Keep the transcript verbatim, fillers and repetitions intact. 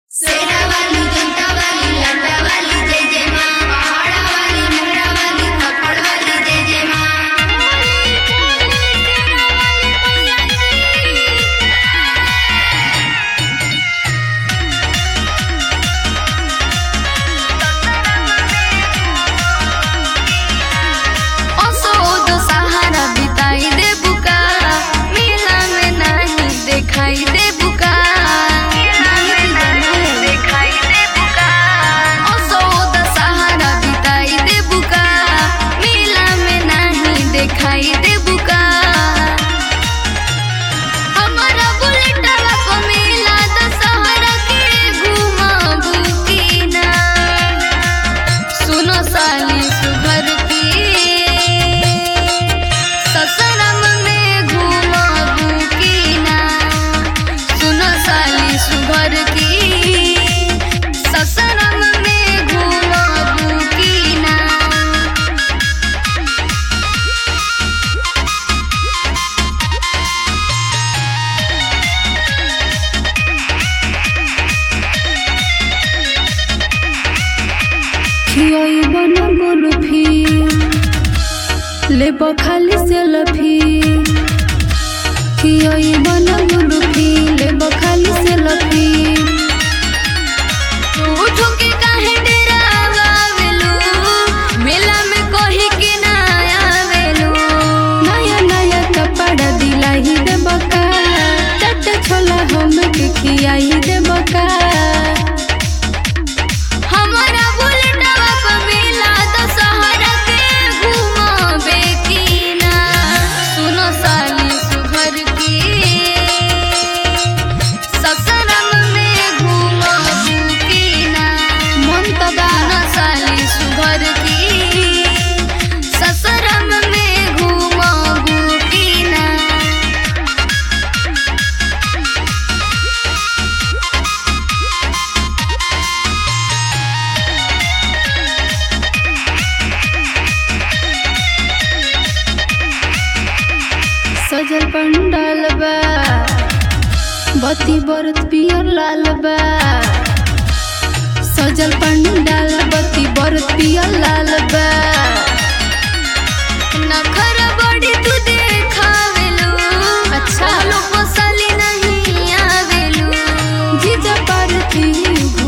सेरा वाली जनता वाली लाटा वाली जय जय मां, पहाड़ा वाली मेहरा वाली थप्पड़ वाली जय जय मां। ओसो सहारा बिताई दे बुका, मेला में नहीं देखाई दे बुका, देखाई दे बुका। ओसो सहारा बिताई दे बुका, मेला में नहीं देखाई दे बुका। हमारा बुलेटवा पे मेला दशहरा के घुमाबू की ना, सुनो साली सुघर की ससरम में घुमाबू की ना, सुनो साली सुघर की ससरम में घुमाबू की ना। खियाई बना गुल्फी लेब खाली सेल्फी, खियाई बना गुल्फी लेब खाली सेल्फी। उठो के काहे डरावेलू, मेला में कही के ना आवेलू। नया नया कपड़ा दिलाई देब का, चट छोला हम के खियाई देब का। हमारा बुलेटवा पे मेला दशहरा के घुमाबे की ना, सुनो साली सुघर की ससरम में घुमाबू की ना। मन तो बा सुनो साली सुघर की ससरम में घुमाबू की ना। सजल पंडाल बा, बत्ती बरत पियर लाल बा। सजल पंडाल बत्ती बरत पियर लाल बा। नखरा बड़ी तू देखावेलू, अच्छा। लोग साली नहीं आवेलू। जीजा पारती